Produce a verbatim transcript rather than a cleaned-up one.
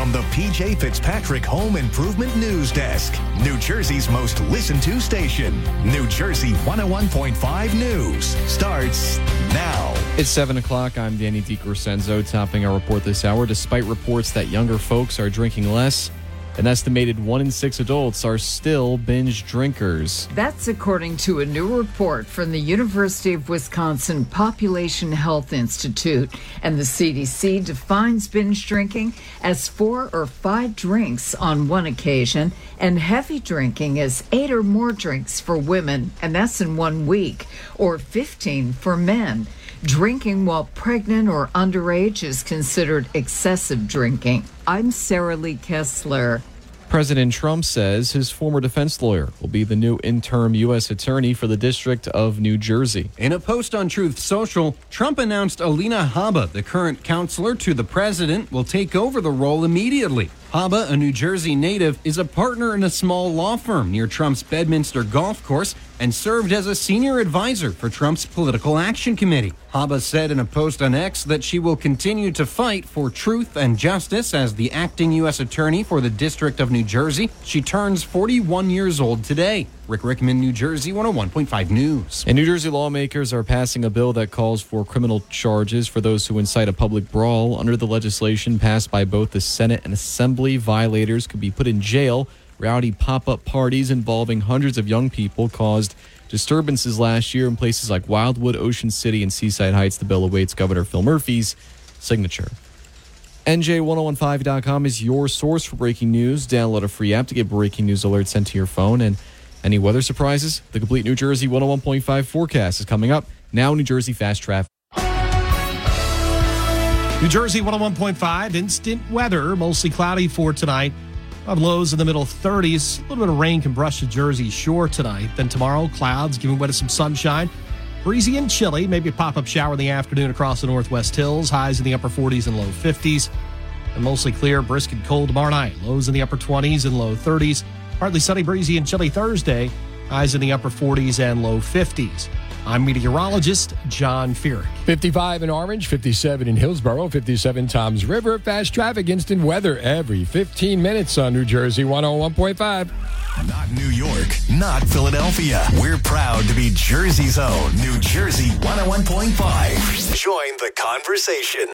from the P J Fitzpatrick Home Improvement News Desk, New Jersey's most listened to station. New Jersey one oh one point five News starts now. It's seven o'clock. I'm Danny DiCrescenzo, topping our report this hour. Despite reports that younger folks are drinking less, an estimated one in six adults are still binge drinkers. That's according to a new report from the University of Wisconsin Population Health Institute. And the C D C defines binge drinking as four or five drinks on one occasion, and heavy drinking as eight or more drinks for women, and that's in one week, or fifteen for men. Drinking while pregnant or underage is considered excessive drinking. I'm Sarah Lee Kessler. President Trump says his former defense lawyer will be the new interim U S attorney for the District of New Jersey. In a post on Truth Social, Trump announced Alina Habba, the current counselor to the president, will take over the role immediately. Habba, a New Jersey native, is a partner in a small law firm near Trump's Bedminster golf course and served as a senior advisor for Trump's Political Action Committee. Habba said in a post on X that she will continue to fight for truth and justice as the acting U S attorney for the District of New Jersey. She turns forty-one years old today. Rick Rickman, New Jersey one oh one point five News. And New Jersey lawmakers are passing a bill that calls for criminal charges for those who incite a public brawl. Under the legislation passed by both the Senate and Assembly, violators could be put in jail. Rowdy pop-up parties involving hundreds of young people caused disturbances last year in places like Wildwood, Ocean City, and Seaside Heights. The bill awaits Governor Phil Murphy's signature. N J ten fifteen dot com is your source for breaking news. Download a free app to get breaking news alerts sent to your phone. And any weather surprises? The complete New Jersey one oh one point five forecast is coming up. Now New Jersey Fast Traffic. New Jersey one oh one point five, instant weather, mostly cloudy for tonight. We'll have lows in the middle thirties. A little bit of rain can brush the Jersey shore tonight. Then tomorrow, clouds giving way to some sunshine. Breezy and chilly, maybe a pop-up shower in the afternoon across the Northwest Hills. Highs in the upper forties and low fifties. And mostly clear, brisk and cold tomorrow night. Lows in the upper twenties and low thirties. Partly sunny, breezy, and chilly Thursday. Highs in the upper forties and low fifties. I'm meteorologist John Feerick. fifty-five in Orange, fifty-seven in Hillsborough, fifty-seven Toms River. Fast traffic, instant weather every fifteen minutes on New Jersey one oh one point five. Not New York, not Philadelphia. We're proud to be Jersey's own New Jersey one oh one point five. Join the conversation.